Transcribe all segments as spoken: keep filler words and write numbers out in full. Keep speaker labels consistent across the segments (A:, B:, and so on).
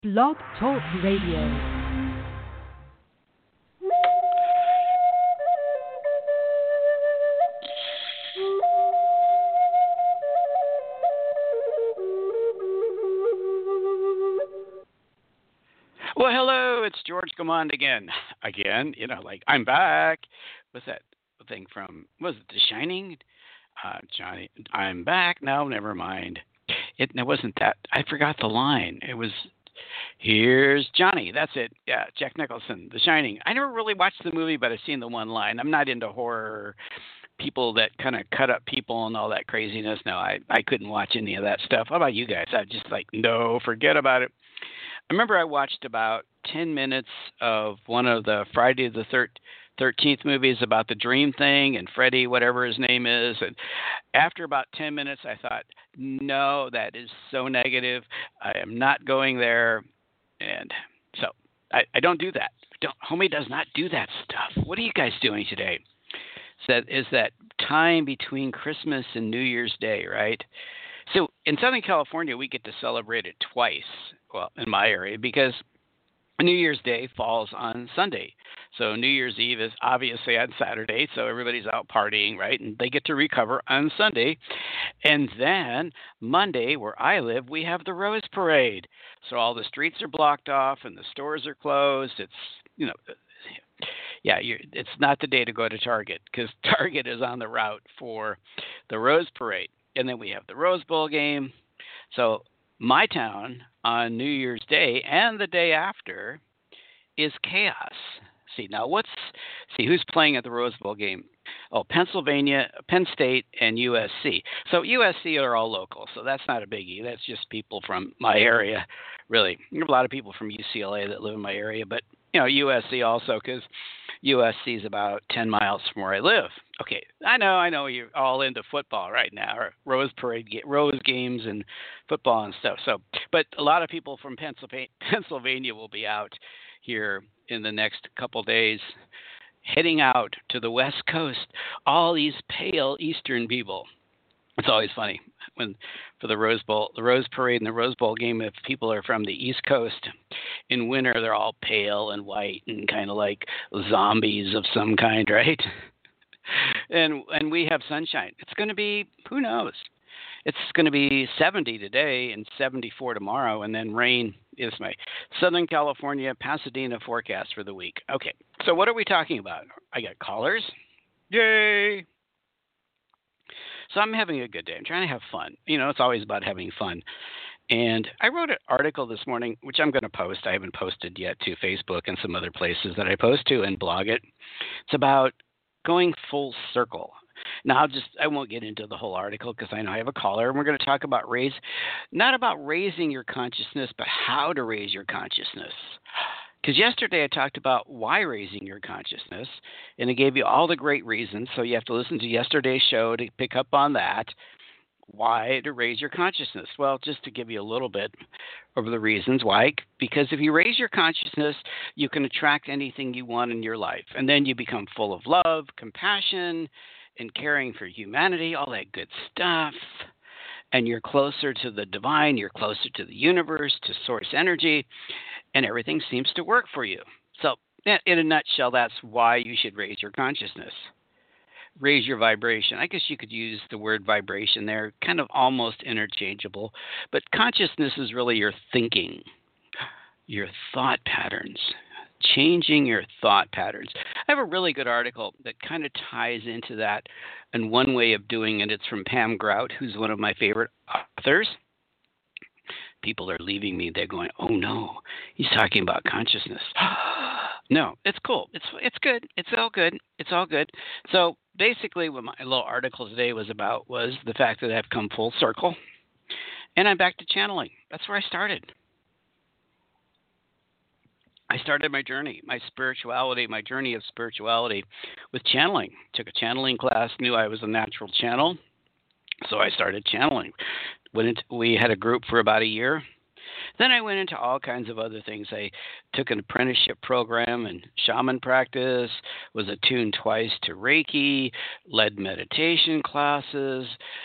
A: Blog Talk Radio.
B: Well, hello, it's George Command again. Again, you know, like, I'm back. What's that thing from, was it The Shining? Uh, Johnny, I'm back. No, never mind. It, it wasn't that. I forgot the line. It was, here's Johnny. That's it. Yeah, Jack Nicholson, The Shining. I never really watched the movie, but I've seen the one line. I'm not into horror, people that kind of cut up people and all that craziness. No, I, I couldn't watch any of that stuff. How about you guys? I just like, no, forget about it. I remember I watched about ten minutes of one of the Friday the thirteenth movies about the dream thing and Freddy, whatever his name is. And after about ten minutes, I thought, no, that is so negative. I am not going there. And so I, I don't do that. Don't, homie does not do that stuff. What are you guys doing today? So that is that time between Christmas and New Year's Day, right? So in Southern California, we get to celebrate it twice, well, in my area, because New Year's Day falls on Sunday. So New Year's Eve is obviously on Saturday, so everybody's out partying, right? And they get to recover on Sunday. And then Monday, where I live, we have the Rose Parade. So all the streets are blocked off and the stores are closed. It's, you know, yeah, you're, it's not the day to go to Target because Target is on the route for the Rose Parade. And then we have the Rose Bowl game. So my town on New Year's Day and the day after is chaos. See, now what's – see, who's playing at the Rose Bowl game? Oh, Pennsylvania, Penn State, and U S C. So U S C are all local, so that's not a biggie. That's just people from my area, really. There are a lot of people from U C L A that live in my area, but, you know, U S C also because U S C is about ten miles from where I live. Okay, I know, I know you're all into football right now, or Rose Parade, Rose games and football and stuff. So, but a lot of people from Pennsylvania, Pennsylvania will be out here in the next couple days, heading out to the West Coast. All these pale Eastern people. It's always funny when for the Rose Bowl, the Rose Parade and the Rose Bowl game, if people are from the East Coast in winter, they're all pale and white and kind of like zombies of some kind, right? And and we have sunshine. It's going to be, who knows? It's going to be seventy today and seventy-four tomorrow, and then rain is my Southern California, Pasadena forecast for the week. Okay, so what are we talking about? I got callers. Yay! So I'm having a good day. I'm trying to have fun. You know, it's always about having fun. And I wrote an article this morning, which I'm going to post. I haven't posted yet to Facebook and some other places that I post to and blog it. It's about going full circle. Now, I'll just, I won't get into the whole article because I know I have a caller, and we're going to talk about raise, not about raising your consciousness, but how to raise your consciousness. Because yesterday I talked about why raising your consciousness, and it gave you all the great reasons. So you have to listen to yesterday's show to pick up on that. Why to raise your consciousness? Well, just to give you a little bit of the reasons why. Because if you raise your consciousness, you can attract anything you want in your life. And then you become full of love, compassion, and caring for humanity, all that good stuff. And you're closer to the divine, you're closer to the universe, to source energy, and everything seems to work for you. So in a nutshell, that's why you should raise your consciousness. Raise your vibration. I guess you could use the word vibration there, kind of almost interchangeable. But consciousness is really your thinking, your thought patterns, changing your thought patterns. I have a really good article that kind of ties into that, and one way of doing it, it's from Pam Grout, who's one of my favorite authors. People are leaving me. They're going, oh, no, he's talking about consciousness. No, it's cool. It's it's good. It's all good. It's all good. So basically what my little article today was about was the fact that I've come full circle, and I'm back to channeling. That's where I started. I started my journey, my spirituality, my journey of spirituality with channeling. Took a channeling class, knew I was a natural channel, so I started channeling. Went into, we had a group for about a year. Then I went into all kinds of other things. I took an apprenticeship program in shaman practice, was attuned twice to Reiki, led meditation classes,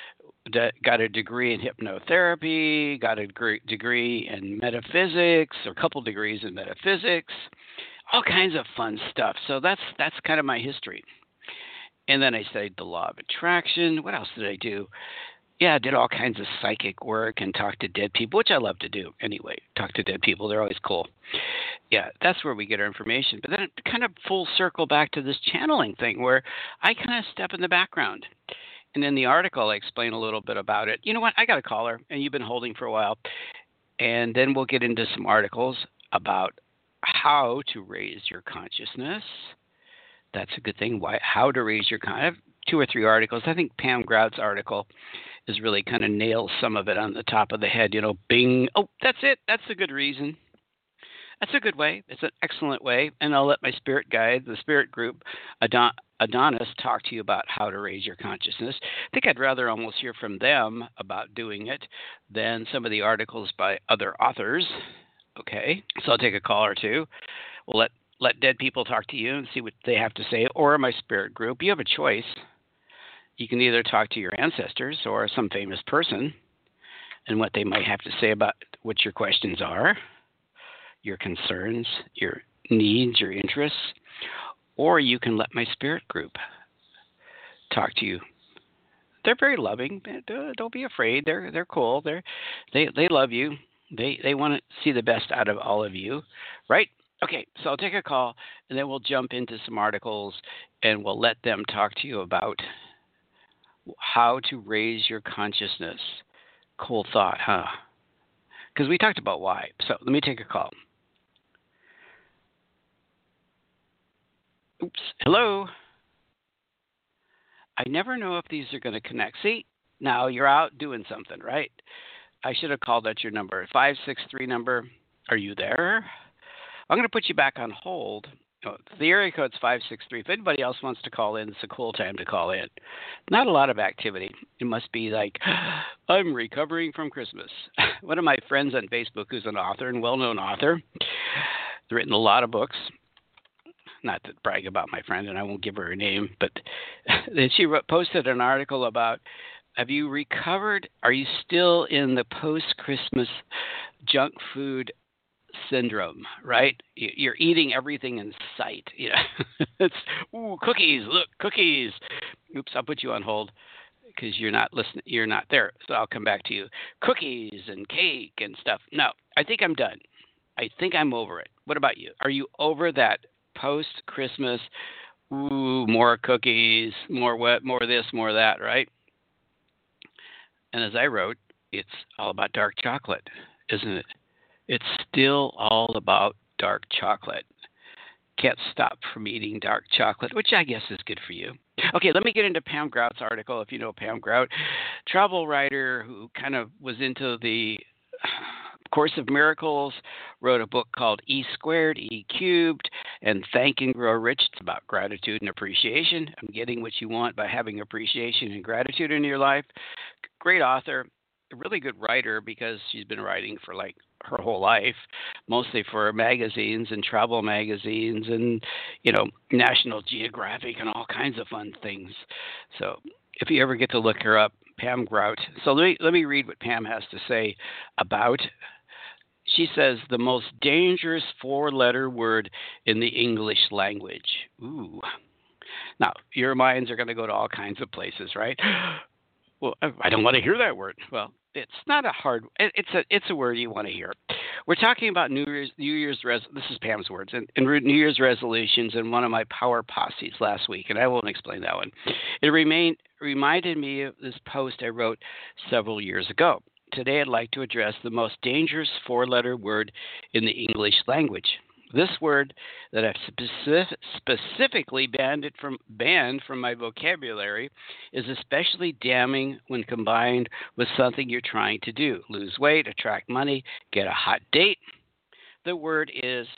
B: d- got a degree in hypnotherapy, got a degree, degree in metaphysics, or a couple degrees in metaphysics, all kinds of fun stuff. So that's that's kind of my history. And then I studied the law of attraction. What else did I do? Yeah, I did all kinds of psychic work and talked to dead people, which I love to do anyway. Talk to dead people. They're always cool. Yeah, that's where we get our information. But then it kind of full circle back to this channeling thing where I kind of step in the background. And in the article, I explain a little bit about it. You know what? I got a caller, and you've been holding for a while. And then we'll get into some articles about how to raise your consciousness. That's a good thing. Why? How to raise your consciousness. Two or three articles. I think Pam Grout's article is really kind of nails some of it on the top of the head. You know, bing. Oh, that's it. That's a good reason. That's a good way. It's an excellent way. And I'll let my spirit guide, the spirit group, Adon- Adonis, talk to you about how to raise your consciousness. I think I'd rather almost hear from them about doing it than some of the articles by other authors. Okay, so I'll take a call or two. We'll let, let dead people talk to you and see what they have to say, or my spirit group. You have a choice. You can either talk to your ancestors or some famous person and what they might have to say about what your questions are, your concerns, your needs, your interests, or you can let my spirit group talk to you. They're very loving. Don't be afraid. They're they're cool. They're they they love you. They they want to see the best out of all of you, right? Okay, so I'll take a call and then we'll jump into some articles and we'll let them talk to you about how to raise your consciousness. Cool thought, huh? Because we talked about why. So let me take a call. Oops. Hello. I never know if these are going to connect. See, now you're out doing something, right? I should have called out your number. five six three number. Are you there? I'm going to put you back on hold. Oh, the area code's five six three. If anybody else wants to call in, it's a cool time to call in. Not a lot of activity. It must be like, I'm recovering from Christmas. One of my friends on Facebook, who's an author and well-known author, has written a lot of books. Not to brag about my friend, and I won't give her a name, but then she wrote, posted an article about, have you recovered? Are you still in the post-Christmas junk food syndrome, right? You're eating everything in sight. You know, it's ooh, cookies. Look, cookies. Oops, I'll put you on hold because you're not listening. You're not there. So I'll come back to you. Cookies and cake and stuff. No, I think I'm done. I think I'm over it. What about you? Are you over that post-Christmas? Ooh, more cookies, more what, more this, more that, right? And as I wrote, it's all about dark chocolate, isn't it? It's still all about dark chocolate. Can't stop from eating dark chocolate, which I guess is good for you. Okay, let me get into Pam Grout's article. If you know Pam Grout, travel writer who kind of was into the Course of Miracles, wrote a book called E Squared, E Cubed, and Thank and Grow Rich. It's about gratitude and appreciation. I'm getting what you want by having appreciation and gratitude in your life. Great author. A really good writer because she's been writing for like her whole life, mostly for magazines and travel magazines and, you know, National Geographic and all kinds of fun things. So if you ever get to look her up, Pam Grout. So let me, let me read what Pam has to say about. She says, the most dangerous four-letter word in the English language. Ooh. Now, your minds are going to go to all kinds of places, right? Well, I don't want to hear that word. Well, it's not a hard. It's a it's a word you want to hear. We're talking about New Year's New Year's res. This is Pam's words and, and New Year's resolutions in one of my power posses last week, and I won't explain that one. It remained reminded me of this post I wrote several years ago. Today, I'd like to address the most dangerous four-letter word in the English language. This word that I've specific, specifically banned it from banned from my vocabulary is especially damning when combined with something you're trying to do: lose weight, attract money, get a hot date. The word is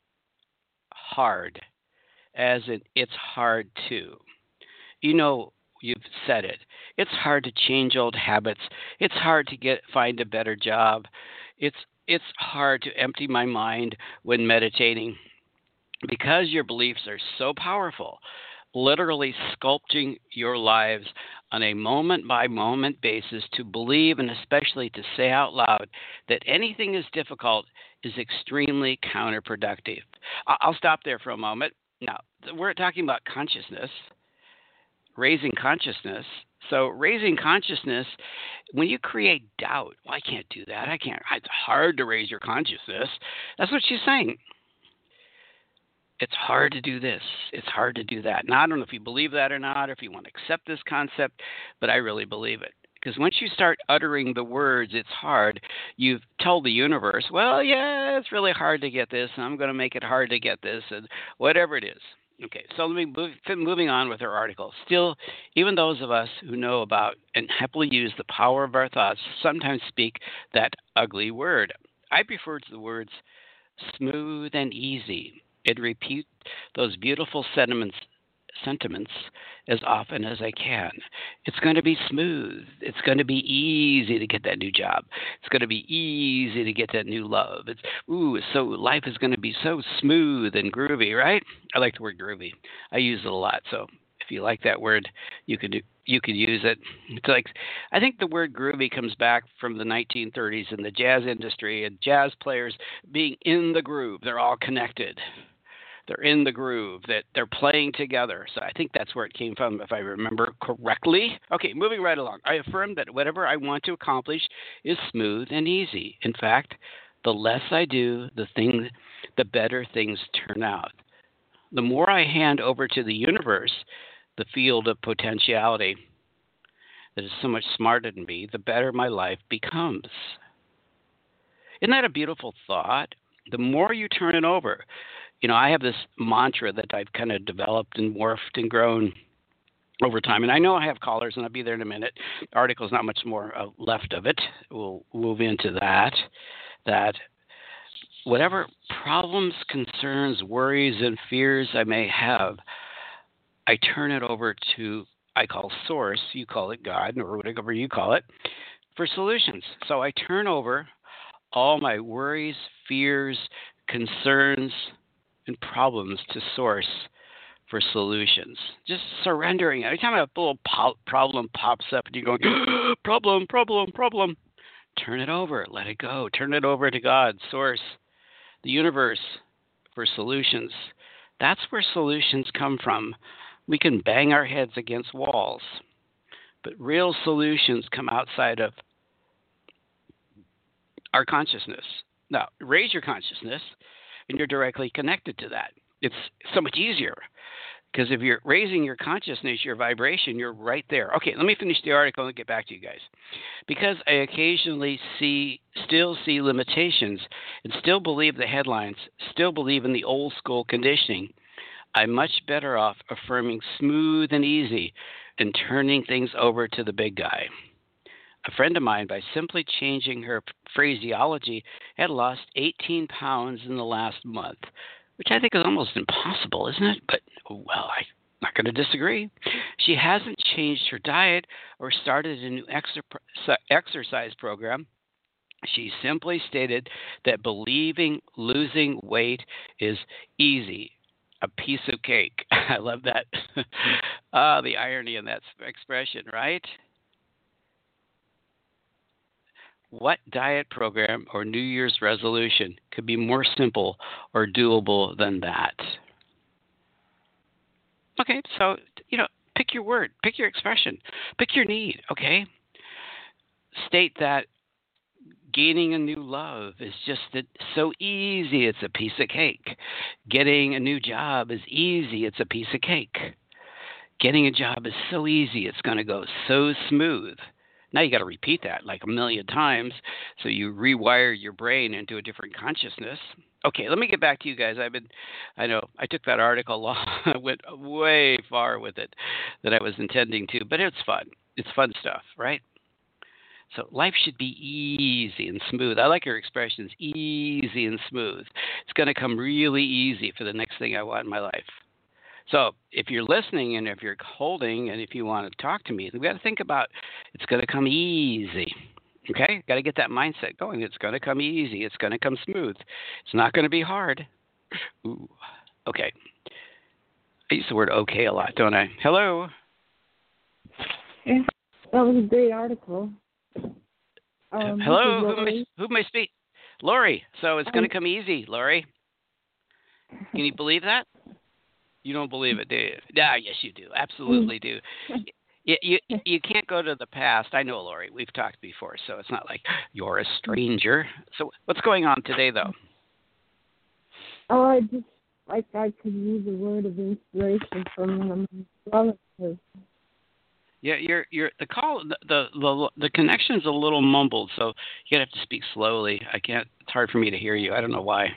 B: hard, as in it's hard to. You know, you've said it. It's hard to change old habits. It's hard to get find a better job. It's It's hard to empty my mind when meditating because your beliefs are so powerful, literally sculpting your lives on a moment by moment basis to believe and especially to say out loud that anything is difficult is extremely counterproductive. I- I'll stop there for a moment. Now, we're talking about consciousness, raising consciousness. So, raising consciousness, when you create doubt, well, I can't do that. I can't. It's hard to raise your consciousness. That's what she's saying. It's hard to do this. It's hard to do that. Now, I don't know if you believe that or not, or if you want to accept this concept, but I really believe it. Because once you start uttering the words, it's hard, you've told the universe, well, yeah, it's really hard to get this, and I'm going to make it hard to get this, and whatever it is. Okay, so let me move, moving on with her article. Still, even those of us who know about and happily use the power of our thoughts sometimes speak that ugly word. I prefer to the words smooth and easy and repeat those beautiful sentiments sentiments as often as I can. It's going to be smooth. It's going to be easy to get that new job. It's going to be easy to get that new love. It's ooh, so life is going to be so smooth and groovy, right? I like the word groovy. I use it a lot. So if you like that word, you could do, you could use it. It's like I think the word groovy comes back from the nineteen thirties in the jazz industry and jazz players being in the groove. They're all connected. They're in the groove, that they're playing together. So I think that's where it came from, if I remember correctly. Okay, moving right along. I affirm that whatever I want to accomplish is smooth and easy. In fact, the less I do, the thing, the better things turn out. The more I hand over to the universe, the field of potentiality that is so much smarter than me, the better my life becomes. Isn't that a beautiful thought? The more you turn it over, you know, I have this mantra that I've kind of developed and morphed and grown over time. And I know I have callers, and I'll be there in a minute. The article's not much more uh, left of it. We'll move into that. That whatever problems, concerns, worries, and fears I may have, I turn it over to, I call Source, you call it God, or whatever you call it, for solutions. So I turn over all my worries, fears, concerns, and problems to Source for solutions. Just surrendering. Every time a little po- problem pops up and you're going, problem, problem, problem, turn it over. Let it go. Turn it over to God, Source, the universe for solutions. That's where solutions come from. We can bang our heads against walls, but real solutions come outside of our consciousness. Now, raise your consciousness, and you're directly connected to that. It's so much easier because if you're raising your consciousness, your vibration, you're right there. Okay, let me finish the article and get back to you guys. Because I occasionally see, still see limitations and still believe the headlines, still believe in the old school conditioning, I'm much better off affirming smooth and easy and turning things over to the big guy. A friend of mine, by simply changing her phraseology, had lost eighteen pounds in the last month, which I think is almost impossible, isn't it? But, well, I'm not going to disagree. She hasn't changed her diet or started a new exer- exercise program. She simply stated that believing losing weight is easy, a piece of cake. I love that. Ah, the irony in that expression, right? What diet program or New Year's resolution could be more simple or doable than that? Okay, so, you know, pick your word, pick your expression, pick your need, okay? State that gaining a new love is just so easy, it's a piece of cake. Getting a new job is easy, it's a piece of cake. Getting a job is so easy, it's going to go so smooth. Now you got to repeat that like a million times so you rewire your brain into a different consciousness. Okay, let me get back to you guys. I've been, I know I took that article long, I went way far with it than I was intending to, but it's fun. It's fun stuff, right? So life should be easy and smooth. I like your expressions, easy and smooth. It's going to come really easy for the next thing I want in my life. So if you're listening and if you're holding and if you want to talk to me, we've got to think about it's going to come easy. Okay? Got to get that mindset going. It's going to come easy. It's going to come smooth. It's not going to be hard. Ooh. Okay. I use the word okay a lot, don't I? Hello?
C: Yeah, that was a great article.
B: Uh,
C: Um, this is
B: Hello, who may
C: Lori.
B: who may speak? Lori. So it's going
C: Um,
B: to come easy, Lori. Can you believe that? You don't believe it, do you? Yeah, yes, you do. Absolutely do. You, you you can't go to the past. I know, Lori. We've talked before, so it's not like you're a stranger. So what's going on today, though?
C: oh, I just like I could use a word of inspiration from one of my relatives.
B: Yeah, you're you're the call the the the, the connection's a little mumbled, so you have to speak slowly. I can't. It's hard for me to hear you. I don't know why.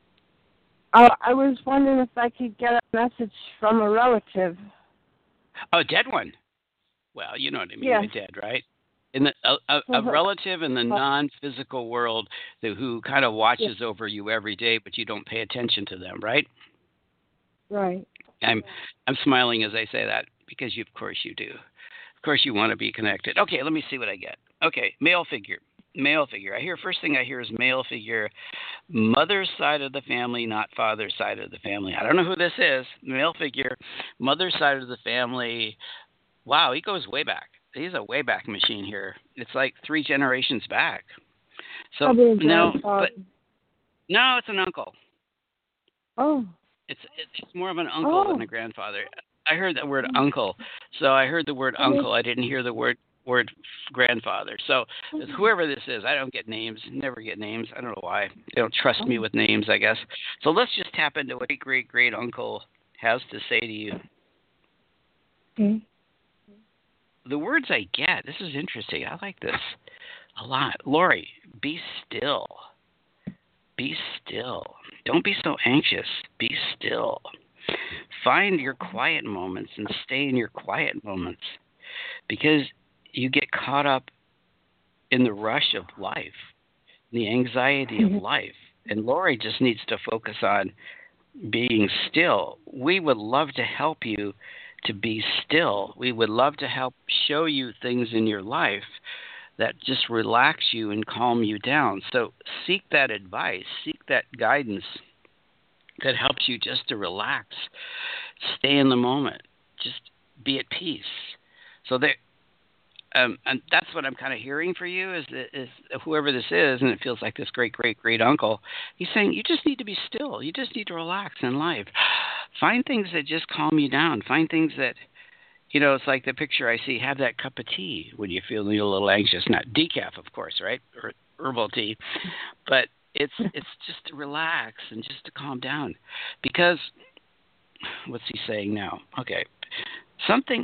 C: Uh, I was wondering if I could get a message from a relative.
B: Oh, dead one. Well, you know what I mean
C: Yes.
B: by dead, right? In the a, a, a relative in the non-physical world that, who kind of watches
C: Yeah.
B: over you every day, but you don't pay attention to them, right?
C: Right.
B: I'm I'm smiling as I say that because you, of course you do. Of course you want to be connected. Okay, let me see what I get. Okay, male figure. Male figure. I hear first thing I hear is male figure, mother's side of the family, not father's side of the family. I don't know who this is. Male figure, mother's side of the family. Wow, he goes way back. He's a way back machine here. It's like three generations back. So
C: Probably a
B: no,
C: grandfather.
B: but no, it's an uncle.
C: Oh.
B: It's it's more of an uncle
C: Oh.
B: than a grandfather. I heard the word uncle, so I heard the word uncle. I didn't hear the word word grandfather. So whoever this is, I don't get names. Never get names. I don't know why. They don't trust me with names, I guess. So let's just tap into what great great great uncle has to say to you.
C: Okay.
B: The words I get. This is interesting. I like this a lot. Lori, be still. Be still. Don't be so anxious. Be still. Find your quiet moments and stay in your quiet moments, because you get caught up in the rush of life, the anxiety of life. And Lori just needs to focus on being still. We would love to help you to be still. We would love to help show you things in your life that just relax you and calm you down. So seek that advice, seek that guidance that helps you just to relax, stay in the moment, just be at peace. So there, um, and that's what I'm kind of hearing for you is, is whoever this is, and it feels like this great, great, great uncle, he's saying you just need to be still. You just need to relax in life. Find things that just calm you down. Find things that, you know, it's like the picture I see, have that cup of tea when you feel a little anxious. Not decaf, of course, right? Or herbal tea. But it's it's just to relax and just to calm down. Because, what's he saying now? Okay. Something,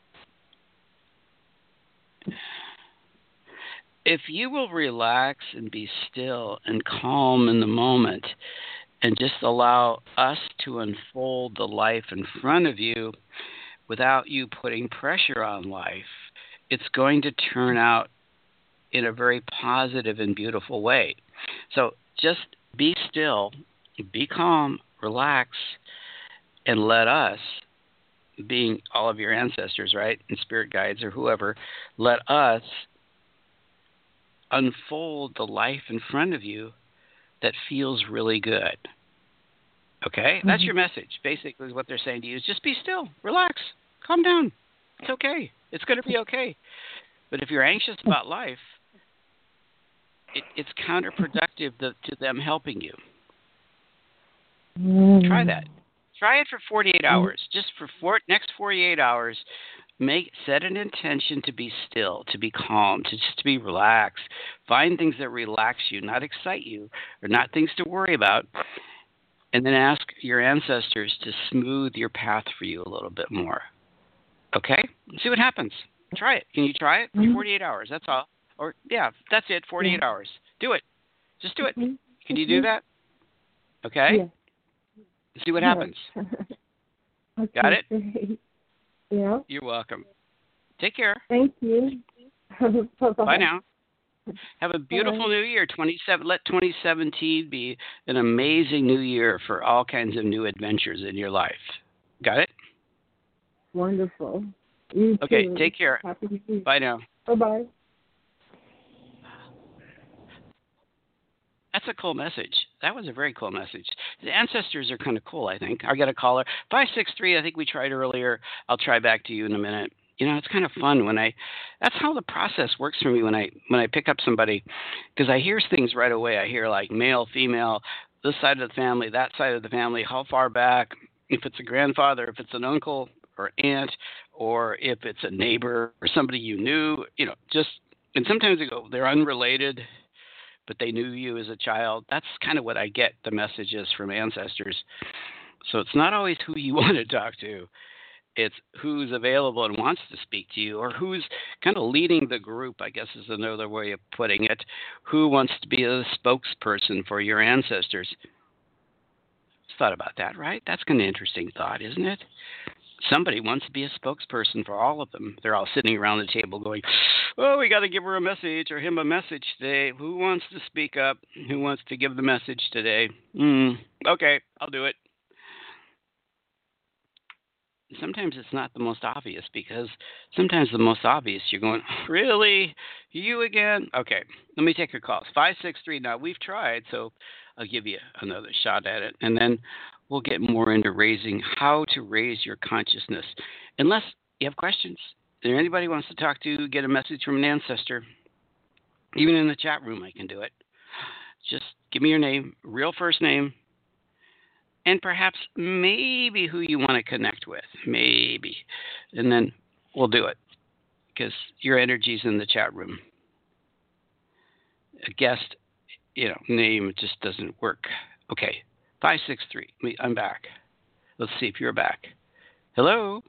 B: if you will relax and be still and calm in the moment and just allow us to unfold the life in front of you without you putting pressure on life, it's going to turn out in a very positive and beautiful way. So just be still, be calm, relax, and let us, being all of your ancestors, right, and spirit guides or whoever, let us unfold the life in front of you that feels really good. Okay? Mm-hmm. That's your message. Basically what they're saying to you is just be still, relax, calm down. It's okay. It's going to be okay. But if you're anxious about life, it, it's counterproductive to, to them helping you. Mm. Try that. Try it for forty-eight hours. Just for four, next forty-eight hours, make set an intention to be still, to be calm, to just to be relaxed. Find things that relax you, not excite you, or not things to worry about. And then ask your ancestors to smooth your path for you a little bit more. Okay? See what happens. Try it. Can you try it for forty-eight hours? That's all. Or, yeah, that's it, forty-eight yeah. hours. Do it. Just do it. Mm-hmm. Can you do that? Okay?
C: Yeah.
B: See what happens.
C: Okay,
B: got it?
C: Great. Yeah.
B: You're welcome. Take care.
C: Thank you.
B: Bye-bye. Bye now. Have a beautiful Bye. New year. twenty-seven Let twenty seventeen be an amazing new year for all kinds of new adventures in your life. Got it?
C: Wonderful. You
B: okay,
C: too.
B: take care.
C: Happy New Year.
B: Bye now.
C: Bye-bye.
B: That's a cool message. That was a very cool message. The ancestors are kind of cool, I think. I got a caller. five six three, I think we tried earlier. I'll try back to you in a minute. You know, it's kind of fun when I. That's how the process works for me when I when I pick up somebody, because I hear things right away. I hear like male, female, this side of the family, that side of the family, how far back, if it's a grandfather, if it's an uncle or aunt, or if it's a neighbor or somebody you knew. You know, just and sometimes they go they're unrelated, but they knew you as a child. That's kind of what I get the messages from ancestors. So it's not always who you want to talk to. It's who's available and wants to speak to you, or who's kind of leading the group, I guess is another way of putting it. Who wants to be a spokesperson for your ancestors? Thought about that, right? That's kind of an interesting thought, isn't it? Somebody wants to be a spokesperson for all of them. They're all sitting around the table going, oh, we got to give her a message or him a message today. Who wants to speak up? Who wants to give the message today? Mm, okay, I'll do it. Sometimes it's not the most obvious, because sometimes the most obvious, you're going, really? You again? Okay, let me take your calls. five six three. Now, we've tried, so I'll give you another shot at it. And then we'll get more into raising, how to raise your consciousness. Unless you have questions. If there anybody wants to talk to, get a message from an ancestor, even in the chat room, I can do it. Just give me your name, real first name, and perhaps maybe who you want to connect with, maybe. And then we'll do it, because your energy's in the chat room. A guest, you know, name just doesn't work. Okay, five six three. I'm back. Let's see if you're back. Hello?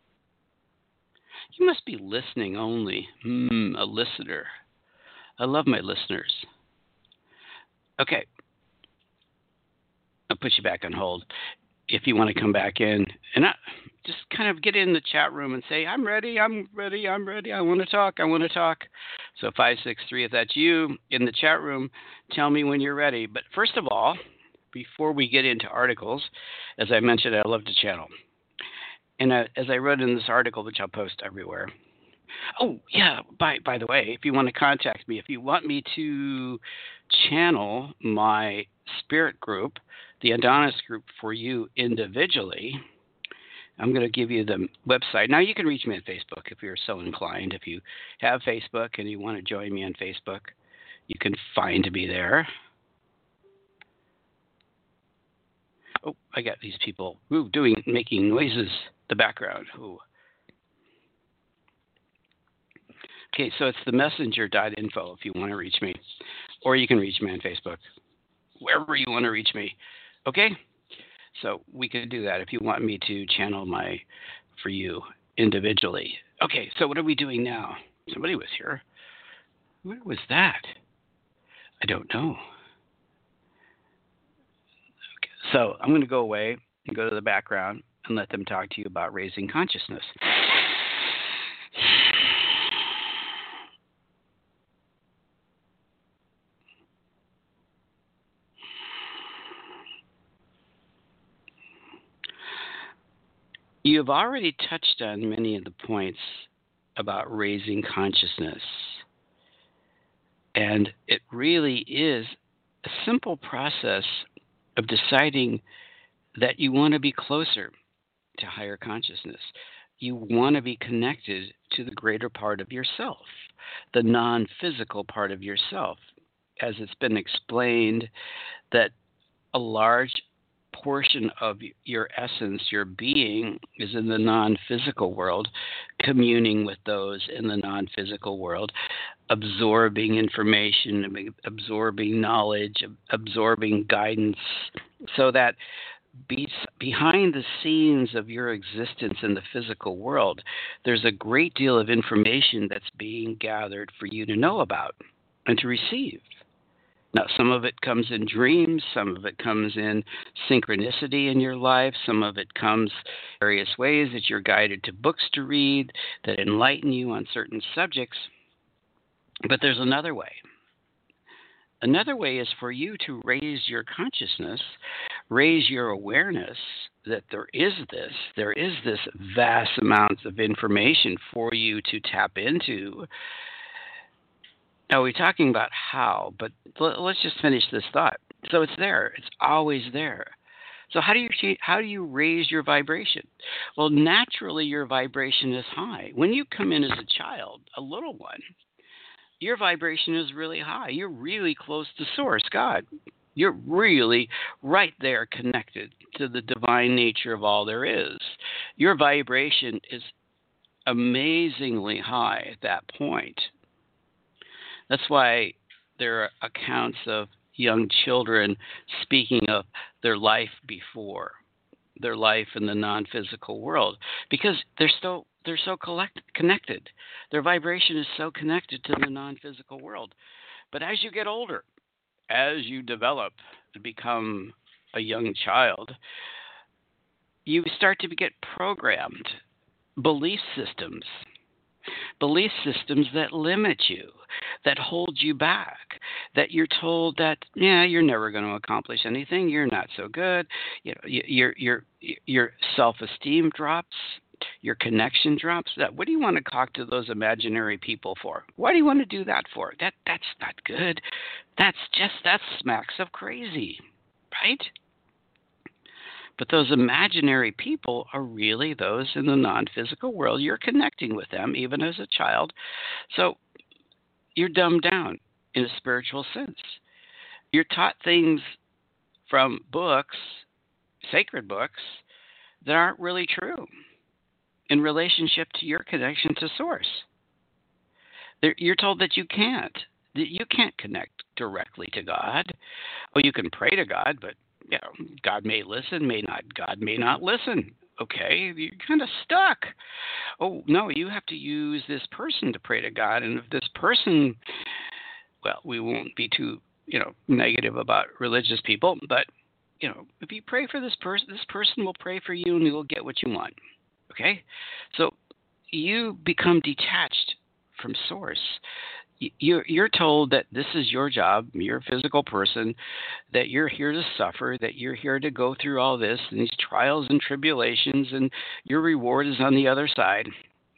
B: You must be listening only. Hmm, a listener. I love my listeners. Okay. I'll put you back on hold if you want to come back in. And I, just kind of get in the chat room and say, I'm ready, I'm ready, I'm ready. I want to talk, I want to talk. So five six three, if that's you in the chat room, tell me when you're ready. But first of all, before we get into articles, as I mentioned, I love to channel. And uh, as I wrote in this article, which I'll post everywhere. Oh, yeah, by, by the way, if you want to contact me, if you want me to channel my spirit group, the Adonis group, for you individually, I'm going to give you the website. Now, you can reach me on Facebook if you're so inclined. If you have Facebook and you want to join me on Facebook, you can find me there. Oh, I got these people ooh, doing, making noises in the background. Ooh. Okay, so it's the messenger dot info if you want to reach me. Or you can reach me on Facebook, wherever you want to reach me. Okay? So we can do that if you want me to channel my for you individually. Okay, so what are we doing now? Somebody was here. Where was that? I don't know. Okay, so I'm going to go away and go to the background and let them talk to you about raising consciousness. You've already touched on many of the points about raising consciousness. And it really is a simple process of deciding that you want to be closer to higher consciousness. You want to be connected to the greater part of yourself, the non-physical part of yourself. As it's been explained, that a large portion of your essence, your being, is in the non-physical world, communing with those in the non-physical world, absorbing information, absorbing knowledge, absorbing guidance, so that be, behind the scenes of your existence in the physical world, there's a great deal of information that's being gathered for you to know about and to receive. Now, some of it comes in dreams, some of it comes in synchronicity in your life, some of it comes various ways that you're guided to books to read that enlighten you on certain subjects. But there's another way. Another way is for you to raise your consciousness, raise your awareness that there is this, there is this vast amount of information for you to tap into. Now, we're talking about how, but let's just finish this thought. So it's there. It's always there. So how do you cha- how do you raise your vibration? Well, naturally your vibration is high. When you come in as a child, a little one, your vibration is really high. You're really close to source, God. You're really right there connected to the divine nature of all there is. Your vibration is amazingly high at that point. That's why there are accounts of young children speaking of their life before, their life in the non-physical world, because they're so they're so collect, connected. Their vibration is so connected to the non-physical world. But as you get older, as you develop and become a young child, you start to get programmed belief systems, belief systems that limit you, that hold you back, that you're told that, yeah, you're never going to accomplish anything, you're not so good, you know, your your your self-esteem drops, your connection drops. That what do you want to talk to those imaginary people for? Why do you want to do that for? That that's not good. That's just that smacks of crazy, right? But those imaginary people are really those in the non-physical world. You're connecting with them even as a child. So you're dumbed down in a spiritual sense. You're taught things from books, sacred books, that aren't really true in relationship to your connection to Source. You're told that you can't. That you can't connect directly to God. Oh, you can pray to God, but you know, God may listen, may not. God may not listen. Okay, you're kind of stuck. Oh, no, you have to use this person to pray to God. And if this person, well, we won't be too, you know, negative about religious people, but, you know, if you pray for this person, this person will pray for you and you'll get what you want. Okay? So you become detached from Source. You're, you're told that this is your job, you're a physical person, that you're here to suffer, that you're here to go through all this and these trials and tribulations, and your reward is on the other side.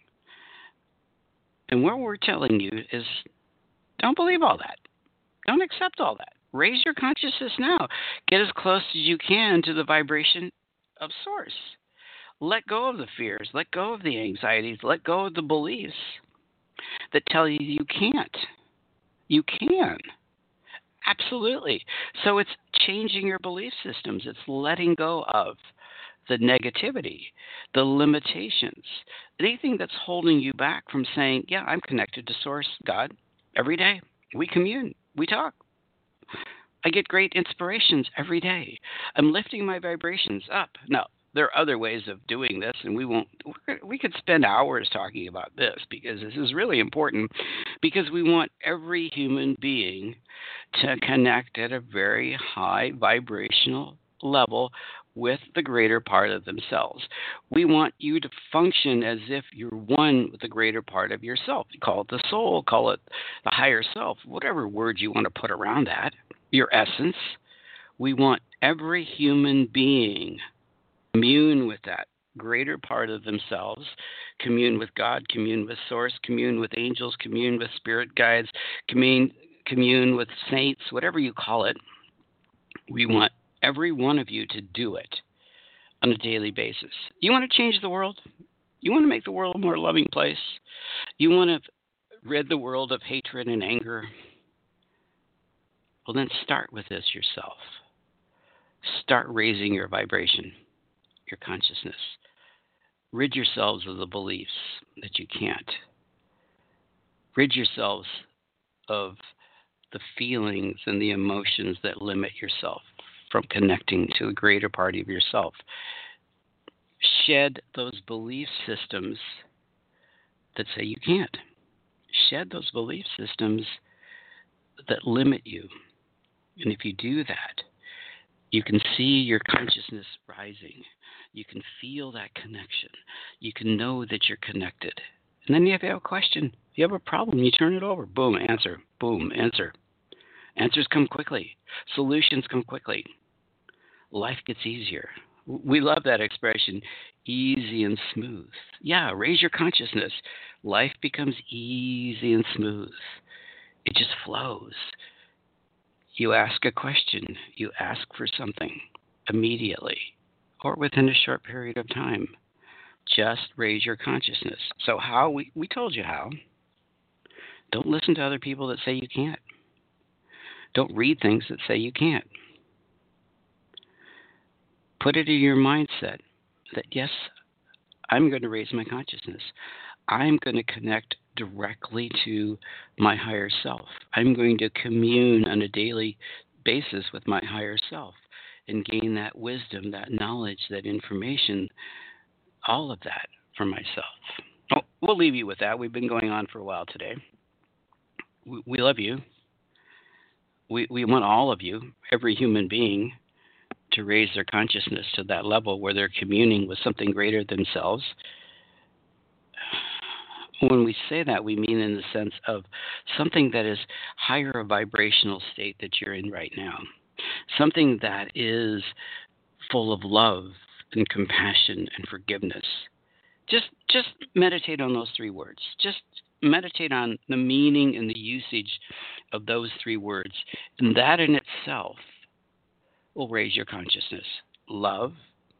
B: And what we're telling you is don't believe all that. Don't accept all that. Raise your consciousness now. Get as close as you can to the vibration of Source. Let go of the fears. Let go of the anxieties. Let go of the beliefs that tell you you can't. You can. Absolutely. So it's changing your belief systems. It's letting go of the negativity, the limitations, anything that's holding you back from saying, yeah, I'm connected to Source, God, every day. We commune. We talk. I get great inspirations every day. I'm lifting my vibrations up. Now, there are other ways of doing this, and we won't. We could spend hours talking about this because this is really important. Because we want every human being to connect at a very high vibrational level with the greater part of themselves. We want you to function as if you're one with the greater part of yourself. Call it the soul, call it the higher self, whatever word you want to put around that, your essence. We want every human being commune with that greater part of themselves, commune with God, commune with Source, commune with angels, commune with spirit guides, commune, commune with saints, whatever you call it. We want every one of you to do it on a daily basis. You want to change the world? You want to make the world a more loving place? You want to rid the world of hatred and anger? Well, then start with this yourself. Start raising your vibration, your consciousness. Rid yourselves of the beliefs that you can't. Rid yourselves of the feelings and the emotions that limit yourself from connecting to the greater part of yourself. Shed those belief systems that say you can't. Shed those belief systems that limit you. And if you do that, you can see your consciousness rising. You can feel that connection. You can know that you're connected. And then if you have a question, if you have a problem, you turn it over. Boom, answer. Boom, answer. Answers come quickly. Solutions come quickly. Life gets easier. We love that expression, easy and smooth. Yeah, raise your consciousness. Life becomes easy and smooth. It just flows. You ask a question. You ask for something. immediately or within a short period of time. Just raise your consciousness. So how we, we told you how. Don't listen to other people that say you can't. Don't read things that say you can't. Put it in your mindset that yes, I'm going to raise my consciousness. I'm going to connect directly to my higher self. I'm going to commune on a daily basis with my higher self and gain that wisdom, that knowledge, that information, all of that for myself. Oh, we'll leave you with that. We've been going on for a while today. We, we love you. We, we want all of you, every human being, to raise their consciousness to that level where they're communing with something greater than themselves. When we say that, we mean in the sense of something that is higher a vibrational state that you're in right now. Something that is full of love and compassion and forgiveness. Just just meditate on those three words. Just meditate on the meaning and the usage of those three words. And that in itself will raise your consciousness. Love,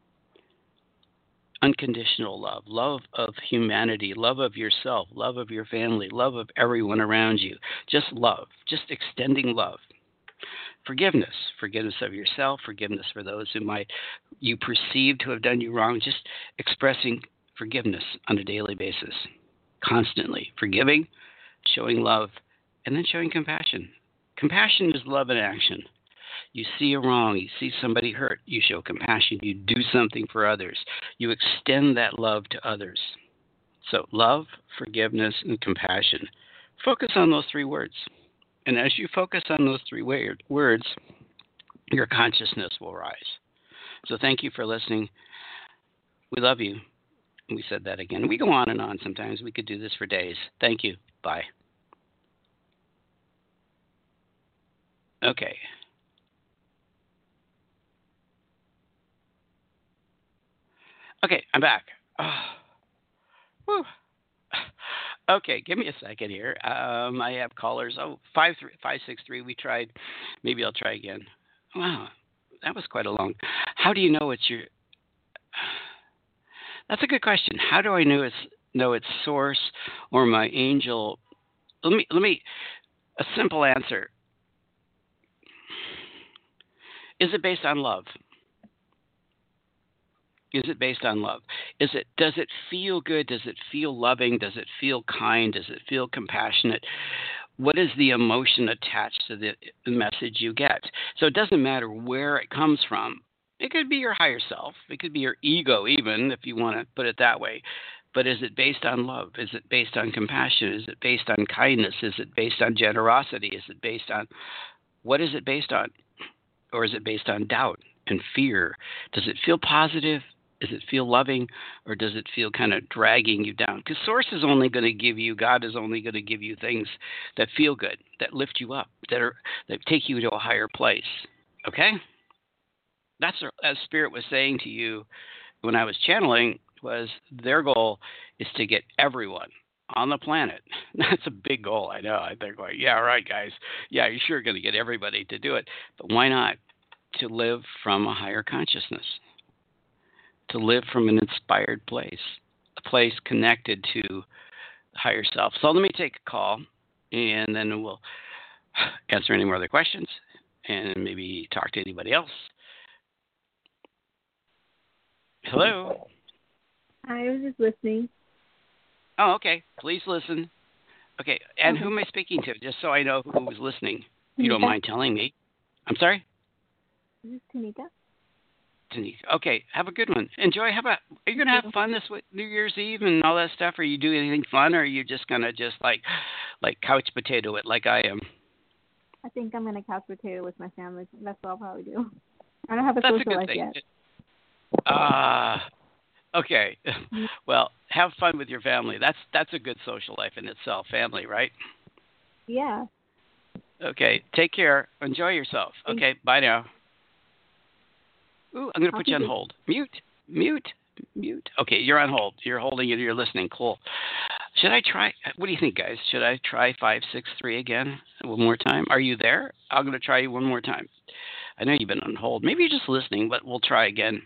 B: unconditional love, love of humanity, love of yourself, love of your family, love of everyone around you. Just love, just extending love. Forgiveness, forgiveness of yourself, forgiveness for those who might you perceive to have done you wrong, just expressing forgiveness on a daily basis, constantly forgiving, showing love, and then showing compassion. Compassion is love in action. You see a wrong, you see somebody hurt, you show compassion, you do something for others, you extend that love to others. So love, forgiveness, and compassion. Focus on those three words. And as you focus on those three words, your consciousness will rise. So thank you for listening. We love you. We said that again. We go on and on sometimes. We could do this for days. Thank you. Bye. Okay. Okay, I'm back. Oh. Whew. Okay, give me a second here. Um, I have callers. Oh, five three five six three. We tried. Maybe I'll try again. Wow, that was quite a long. How do you know it's your? That's a good question. How do I know it's know it's source or my angel? Let me let me. A simple answer. Is it based on love? Is it based on love? Is it? Does it feel good? Does it feel loving? Does it feel kind? Does it feel compassionate? What is the emotion attached to the message you get? So it doesn't matter where it comes from. It could be your higher self. It could be your ego even, if you want to put it that way. But is it based on love? Is it based on compassion? Is it based on kindness? Is it based on generosity? Is it based on, what is it based on? Or is it based on doubt and fear? Does it feel positive? Does it feel loving, or does it feel kind of dragging you down? Because Source is only going to give you, God is only going to give you things that feel good, that lift you up, that are that take you to a higher place. Okay? That's as Spirit was saying to you when I was channeling, was their goal is to get everyone on the planet. That's a big goal, I know. They're going, yeah, right, guys. Yeah, you're sure going to get everybody to do it. But why not? To live from a higher consciousness. To live from an inspired place, a place connected to higher self. So let me take a call, and then we'll answer any more other questions, and maybe talk to anybody else. Hello?
C: I was just listening.
B: Oh, okay. Please listen. Okay, and
C: Okay.
B: who am I speaking to, just so I know who was listening, if you don't mind telling me. I'm sorry?
C: This is Tanika.
B: Tanika. Okay, have a good one. Enjoy. How about, are you going to have fun this week, New Year's Eve and all that stuff? Are you doing anything fun, or are you just going to just like like couch potato it like I am?
C: I think I'm going to couch potato with my family. That's what I'll probably do. I don't have a
B: That's a
C: social
B: good
C: life
B: thing.
C: yet.
B: Ah, uh, okay. Well, have fun with your family. That's that's a good social life in itself, family, right?
C: Yeah.
B: Okay, take care. Enjoy yourself.
C: Thanks.
B: Okay, bye now. Ooh, I'm going to
C: I'll
B: put you on
C: keep it.
B: hold. Mute, mute, mute. Okay, you're on hold. You're holding it. You're listening. Cool. Should I try? What do you think, guys? Should I try five six three again one more time? Are you there? I'm going to try you one more time. I know you've been on hold. Maybe you're just listening, but we'll try again.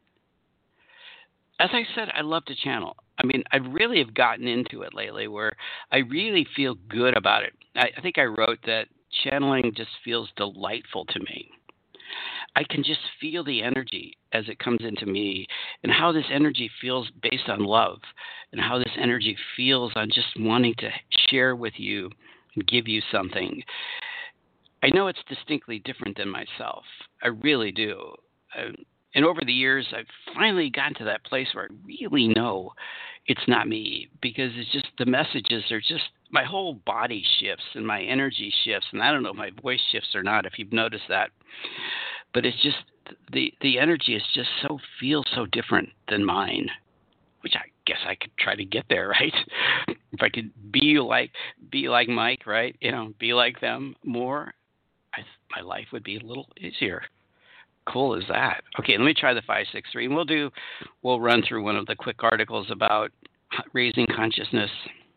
B: As I said, I love to channel. I mean, I really have gotten into it lately where I really feel good about it. I, I think I wrote that channeling just feels delightful to me. I can just feel the energy as it comes into me and how this energy feels based on love and how this energy feels on just wanting to share with you and give you something. I know it's distinctly different than myself. I really do. I, and over the years, I've finally gotten to that place where I really know it's not me because it's just the messages are just my whole body shifts and my energy shifts. And I don't know if my voice shifts or not, if you've noticed that. But it's just the the energy is just so feels so different than mine, which I guess I could try to get there, right? If I could be like be like Mike, right? You know, be like them more, I, my life would be a little easier. Cool is that? Okay, let me try the five six three, and we'll do we'll run through one of the quick articles about raising consciousness.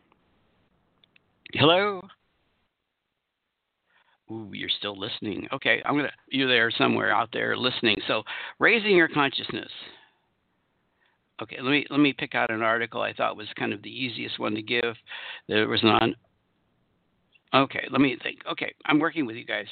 B: Hello. Ooh, you're still listening. Okay, I'm gonna. You're there somewhere out there listening. So, raising your consciousness. Okay, let me let me pick out an article I thought was kind of the easiest one to give. There was none. Okay, let me think. Okay, I'm working with you guys.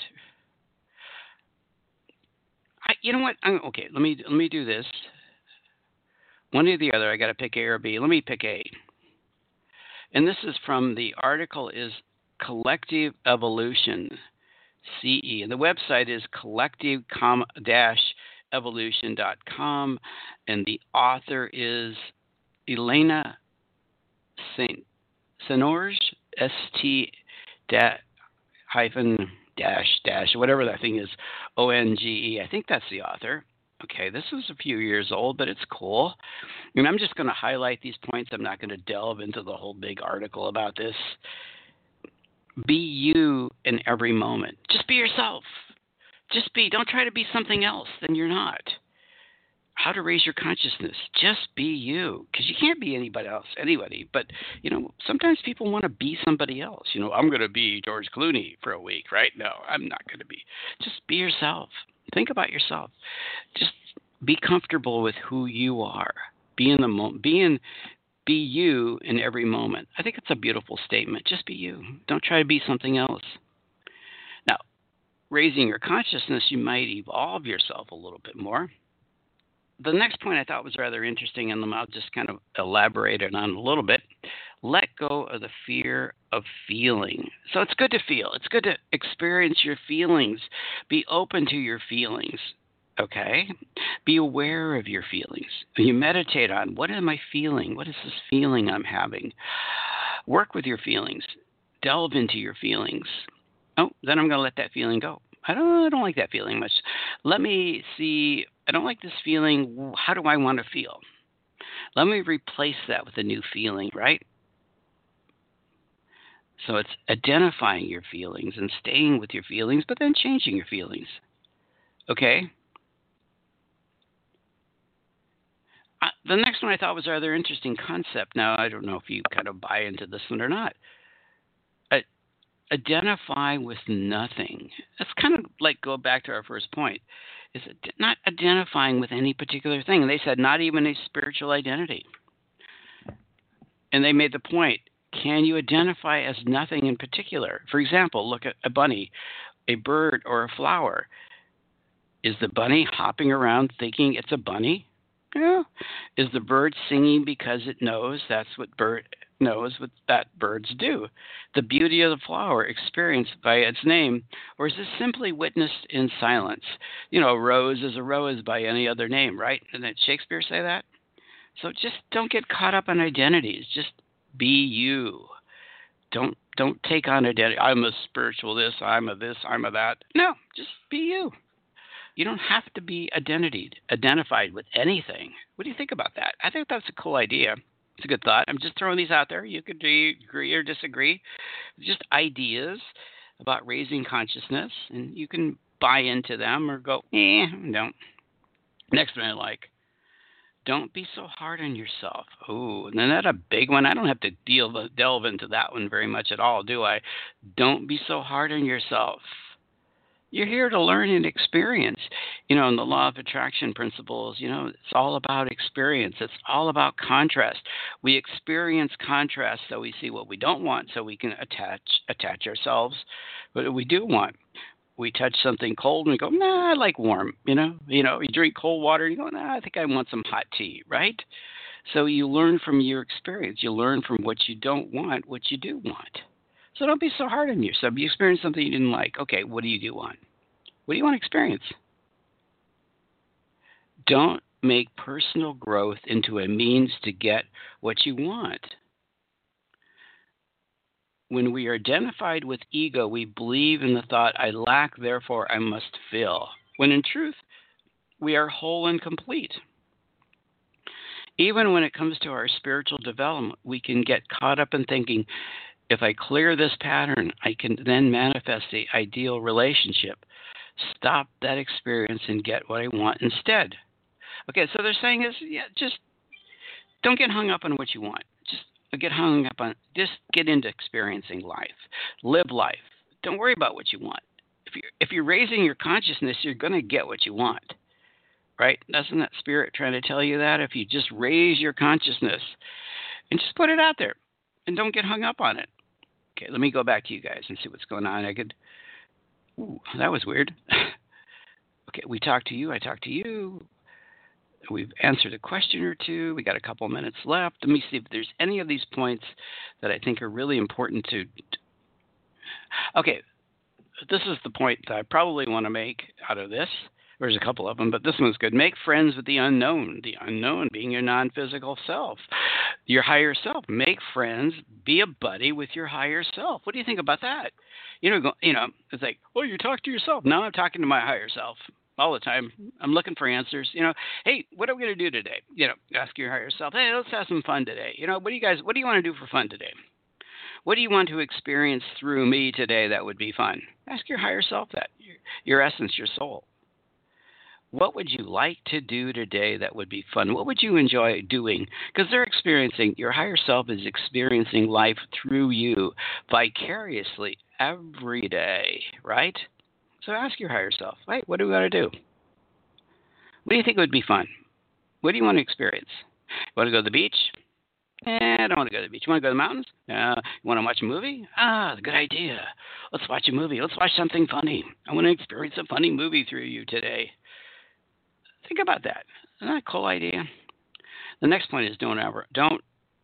B: I, you know what? I'm, okay, let me let me do this. One or the other. I got to pick A or B. Let me pick A. And this is from the article is Collective Evolution. C E. And the website is collective dash evolution dot com. And the author is Elena Saint Senorge, S T da, hyphen dash dash, whatever that thing is, O N G E. I think that's the author. Okay, this was a few years old, but it's cool. And I'm just going to highlight these points. I'm not going to delve into the whole big article about this. Be you in every moment. Just be yourself. Just be. Don't try to be something else than you're not. How to raise your consciousness. Just be you. Because you can't be anybody else, anybody. But, you know, sometimes people want to be somebody else. You know, I'm going to be George Clooney for a week, right? No, I'm not going to be. Just be yourself. Think about yourself. Just be comfortable with who you are. Be in the moment. Be in... Be you in every moment. I think it's a beautiful statement. Just be you. Don't try to be something else. Now, raising your consciousness, you might evolve yourself a little bit more. The next point I thought was rather interesting, and I'll just kind of elaborate it on a little bit. Let go of the fear of feeling. So it's good to feel. It's good to experience your feelings. Be open to your feelings. Okay? Be aware of your feelings. You meditate on, what am I feeling? What is this feeling I'm having? Work with your feelings. Delve into your feelings. Oh, then I'm going to let that feeling go. I don't, I don't like that feeling much. Let me see, I don't like this feeling. How do I want to feel? Let me replace that with a new feeling, right? So it's identifying your feelings and staying with your feelings, but then changing your feelings. Okay? Uh, the next one I thought was a rather interesting concept. Now, I don't know if you kind of buy into this one or not. Uh, identify with nothing. That's kind of like go back to our first point. Is not identifying with any particular thing. And they said not even a spiritual identity. And they made the point, can you identify as nothing in particular? For example, look at a bunny, a bird, or a flower. Is the bunny hopping around thinking it's a bunny? Yeah. Is the bird singing because it knows that's what bird knows what that birds do? The beauty of the flower experienced by its name, or is this simply witnessed in silence? You know, a rose is a rose by any other name, right? Didn't Shakespeare say that? So just don't get caught up on identities. Just be you. Don't don't take on identity. I'm a spiritual this, I'm a this, I'm a that. No, just be you. You don't have to be identified, identified with anything. What do you think about that? I think that's a cool idea. It's a good thought. I'm just throwing these out there. You could agree or disagree. Just ideas about raising consciousness, and you can buy into them or go, eh, don't. Next one I like. Don't be so hard on yourself. Oh, and then that's a big one. I don't have to deal, delve into that one very much at all, do I? Don't be so hard on yourself. You're here to learn and experience. You know, in the law of attraction principles, you know, it's all about experience. It's all about contrast. We experience contrast so we see what we don't want, so we can attach attach ourselves what we do want. We touch something cold and we go, nah, I like warm. You know, you know, you drink cold water and you go, nah, I think I want some hot tea, right? So you learn from your experience. You learn from what you don't want, what you do want. So don't be so hard on yourself. You experience something you didn't like. Okay, what do you do want? What do you want to experience? Don't make personal growth into a means to get what you want. When we are identified with ego, we believe in the thought, I lack, therefore I must fill. When in truth, we are whole and complete. Even when it comes to our spiritual development, we can get caught up in thinking, if I clear this pattern, I can then manifest the ideal relationship. Stop that experience and get what I want instead. Okay, so they're saying is, yeah, just don't get hung up on what you want. Just get hung up on, just get into experiencing life. Live life. Don't worry about what you want. If you're, if you're raising your consciousness, you're going to get what you want. Right? Doesn't that spirit trying to tell you that? If you just raise your consciousness and just put it out there and don't get hung up on it. Okay, let me go back to you guys and see what's going on. I could, ooh, that was weird. Okay, we talked to you. I talked to you. We've answered a question or two. We got a couple minutes left. Let me see if there's any of these points that I think are really important to. Okay, this is the point that I probably want to make out of this. There's a couple of them, but this one's good. Make friends with the unknown. The unknown being your non-physical self, your higher self. Make friends. Be a buddy with your higher self. What do you think about that? You know, go, you know, it's like, oh, you talk to yourself. No, I'm talking to my higher self all the time. I'm looking for answers. You know, hey, what are we going to do today? You know, ask your higher self. Hey, let's have some fun today. You know, what do you guys? What do you want to do for fun today? What do you want to experience through me today that would be fun? Ask your higher self that. Your, your essence, your soul. What would you like to do today that would be fun? What would you enjoy doing? Because they're experiencing, your higher self is experiencing life through you vicariously every day, right? So ask your higher self, right, what do we want to do? What do you think would be fun? What do you want to experience? You want to go to the beach? Eh, I don't want to go to the beach. You want to go to the mountains? Uh, you want to watch a movie? Ah, good idea. Let's watch a movie. Let's watch something funny. I want to experience a funny movie through you today. Think about that. Isn't that a cool idea? The next point is don't ever don't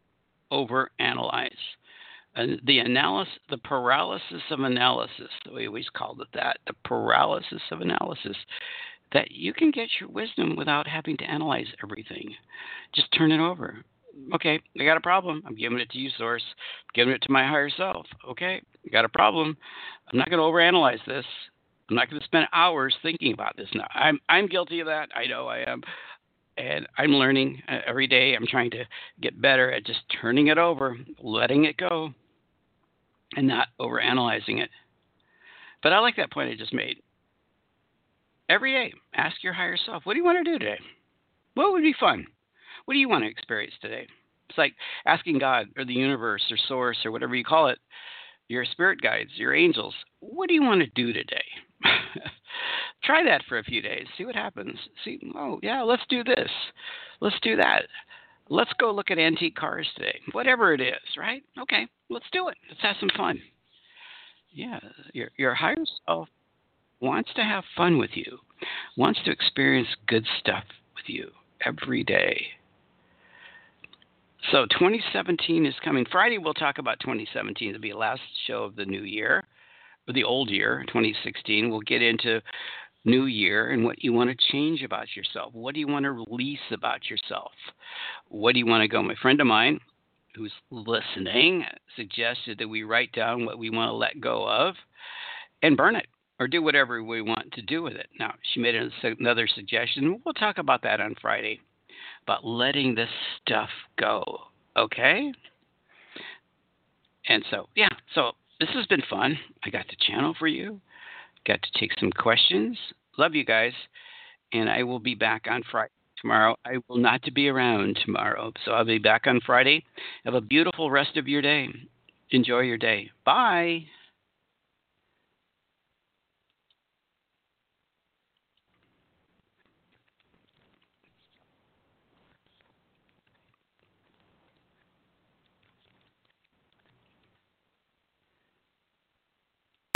B: overanalyze. Uh, the analysis, the paralysis of analysis. We always called it that. The paralysis of analysis. That you can get your wisdom without having to analyze everything. Just turn it over. Okay, I got a problem. I'm giving it to you, Source. I'm giving it to my higher self. Okay, I got a problem. I'm not going to overanalyze this. I'm not going to spend hours thinking about this now. I'm I'm guilty of that. I know I am. And I'm learning uh, every day. I'm trying to get better at just turning it over, letting it go, and not overanalyzing it. But I like that point I just made. Every day, ask your higher self, what do you want to do today? What would be fun? What do you want to experience today? It's like asking God or the universe or source or whatever you call it, your spirit guides, your angels, what do you want to do today? Try that for a few days. See what happens. See, oh, yeah, let's do this. Let's do that. Let's go look at antique cars today. Whatever it is, right? Okay, let's do it. Let's have some fun. Yeah, your, your higher self wants to have fun with you, wants to experience good stuff with you every day. So twenty seventeen is coming. Friday we'll talk about twenty seventeen. It'll be the last show of the new year, or the old year, twenty sixteen. We'll get into new year and what you want to change about yourself. What do you want to release about yourself? What do you want to go? My friend of mine who's listening suggested that we write down what we want to let go of and burn it or do whatever we want to do with it. Now, she made another suggestion. We'll talk about that on Friday, about letting this stuff go, okay? And so, yeah, so this has been fun. I got to channel for you, got to take some questions. Love you guys, and I will be back on Friday. Tomorrow, I will not be around tomorrow, so I'll be back on Friday. Have a beautiful rest of your day. Enjoy your day. Bye.